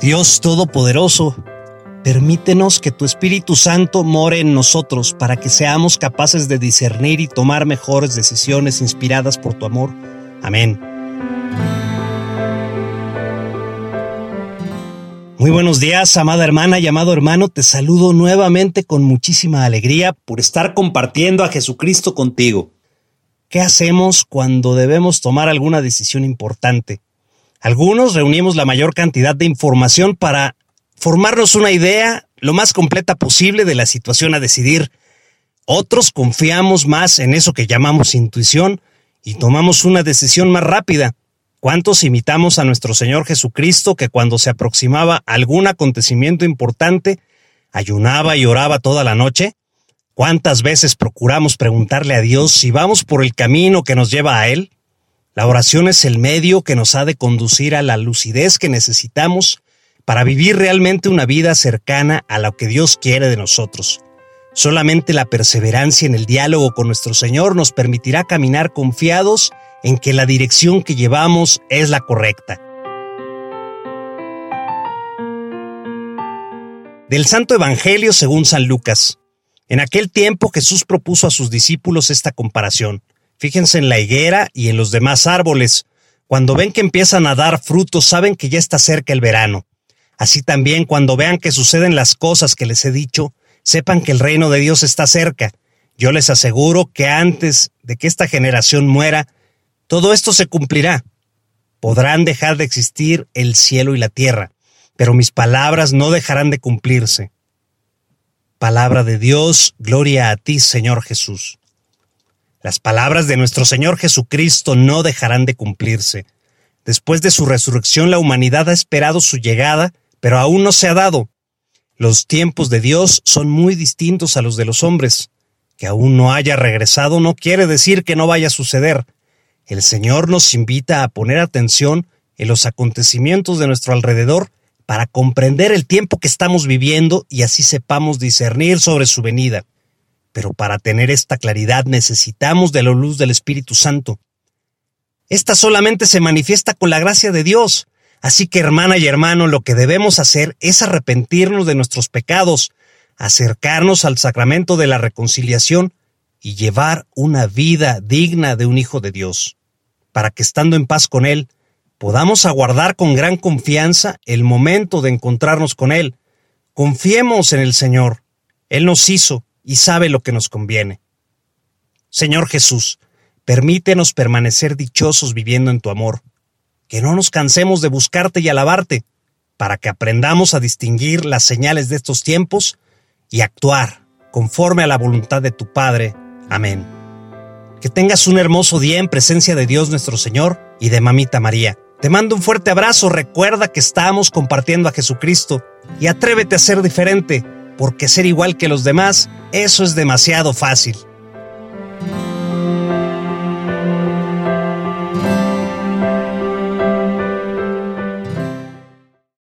Dios Todopoderoso, permítenos que tu Espíritu Santo more en nosotros para que seamos capaces de discernir y tomar mejores decisiones inspiradas por tu amor. Amén. Muy buenos días, amada hermana y amado hermano. Te saludo nuevamente con muchísima alegría por estar compartiendo a Jesucristo contigo. ¿Qué hacemos cuando debemos tomar alguna decisión importante? Algunos reunimos la mayor cantidad de información para formarnos una idea lo más completa posible de la situación a decidir. Otros confiamos más en eso que llamamos intuición y tomamos una decisión más rápida. ¿Cuántos imitamos a nuestro Señor Jesucristo que cuando se aproximaba algún acontecimiento importante, ayunaba y oraba toda la noche? ¿Cuántas veces procuramos preguntarle a Dios si vamos por el camino que nos lleva a Él? La oración es el medio que nos ha de conducir a la lucidez que necesitamos para vivir realmente una vida cercana a lo que Dios quiere de nosotros. Solamente la perseverancia en el diálogo con nuestro Señor nos permitirá caminar confiados en que la dirección que llevamos es la correcta. Del Santo Evangelio según San Lucas. En aquel tiempo Jesús propuso a sus discípulos esta comparación. Fíjense en la higuera y en los demás árboles. Cuando ven que empiezan a dar frutos, saben que ya está cerca el verano. Así también, cuando vean que suceden las cosas que les he dicho, sepan que el reino de Dios está cerca. Yo les aseguro que antes de que esta generación muera, todo esto se cumplirá. Podrán dejar de existir el cielo y la tierra, pero mis palabras no dejarán de cumplirse. Palabra de Dios, gloria a ti, Señor Jesús. Las palabras de nuestro Señor Jesucristo no dejarán de cumplirse. Después de su resurrección, la humanidad ha esperado su llegada, pero aún no se ha dado. Los tiempos de Dios son muy distintos a los de los hombres. Que aún no haya regresado no quiere decir que no vaya a suceder. El Señor nos invita a poner atención en los acontecimientos de nuestro alrededor para comprender el tiempo que estamos viviendo y así sepamos discernir sobre su venida. Pero para tener esta claridad necesitamos de la luz del Espíritu Santo. Esta solamente se manifiesta con la gracia de Dios. Así que, hermana y hermano, lo que debemos hacer es arrepentirnos de nuestros pecados, acercarnos al sacramento de la reconciliación y llevar una vida digna de un hijo de Dios, para que estando en paz con Él, podamos aguardar con gran confianza el momento de encontrarnos con Él. Confiemos en el Señor. Él nos hizo y sabe lo que nos conviene. Señor Jesús, permítenos permanecer dichosos viviendo en tu amor, que no nos cansemos de buscarte y alabarte, para que aprendamos a distinguir las señales de estos tiempos y actuar conforme a la voluntad de tu Padre. Amén. Que tengas un hermoso día en presencia de Dios nuestro Señor y de Mamita María. Te mando un fuerte abrazo, recuerda que estamos compartiendo a Jesucristo y atrévete a ser diferente, porque ser igual que los demás, eso es demasiado fácil.